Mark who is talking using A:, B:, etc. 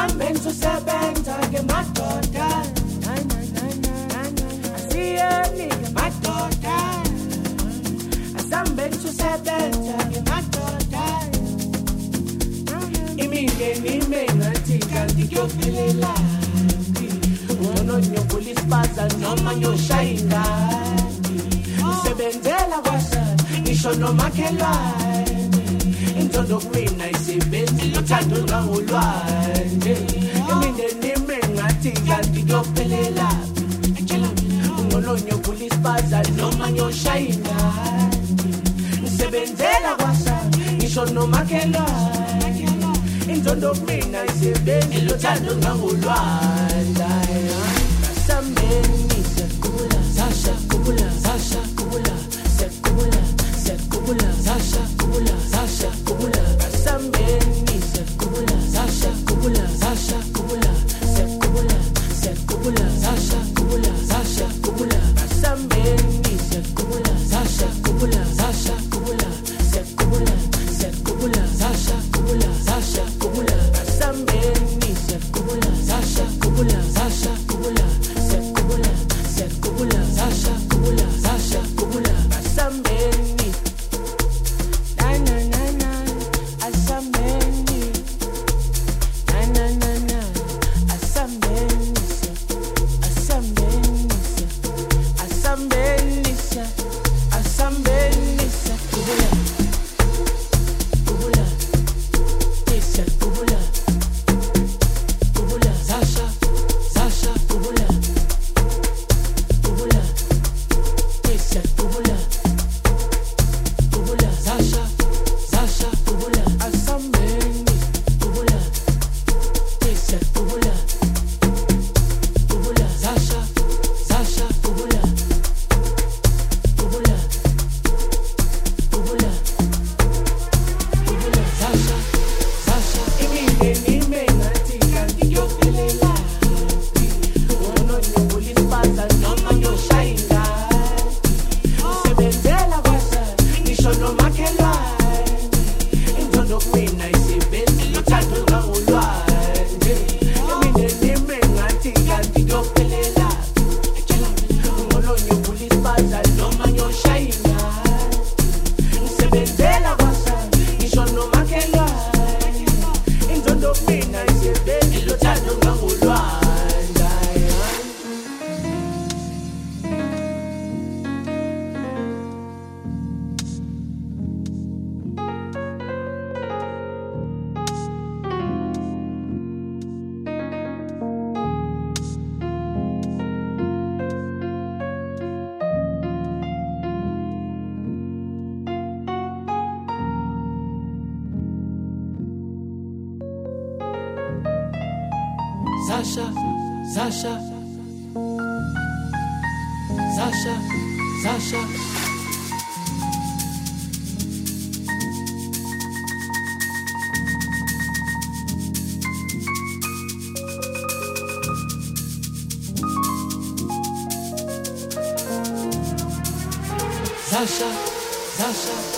A: Asamben susebenza ke madoda. Asiyeni ke madoda. Asamben susebenza ke madoda. Imindeni mengathi kanti kuyophelela. Uno nyopolisi baza noma nyoshaya ingadi. Usebenzela kwasa ngisho nomakhelwane. Intondo kumina isebenzi lothando ngangolwandle. Imindeni mengathi kanti kuyophelela. Uno nyopolisi baza noma nyoshaya ingadi. Usebenzela kwasa ngisho nomakhelwane. Intondo kumina isebenzi lothando ngangolwandle. Asambeni sekula Sasha kubula Sasha kubula sekula sekula Sasha kubula Sasha kubula Asambeni sekula Sasha kubula Sasha kubula sekula sekula Sasha kubula Sasha kubula Asambeni sekula Sasha kubula Sasha kubula sekula sekula Sasha kubula Sasha kubula Asambeni sekula Sasha kubula Sasha kubula sekula sekula Sasha kubula Sasha kubula Asambeni na na na Asambeni na Asambeni Asambeni Asambeni Asambeni kubula kubula Tisa kubula kubula Sasha Sasha kubula kubula Tisa kubula kubula Sasha Sasha kubula Asambeni kubula Tisa kubula kubula Sasha Sasha kubula kubula kubula kubula Sasha Sasha imindeni mengathi kanti kuyophelela. Uno nyopolisi baza noma nyoshaya ingadi. Usebenzela kwasa ngisho nomakhelwane. Intondo kumina isebenzi lothando ngangolwandle. Imindeni mengathi kanti kuyophelela. Uno nyopolisi baza noma nyoshaya ingadi. Usebenzela kwasa ngisho nomakhelwane. Intondo kumina isebenzi lothando ngangolwandle. Sasha, Sasha, Sasha, Sasha. Sasha, Sasha.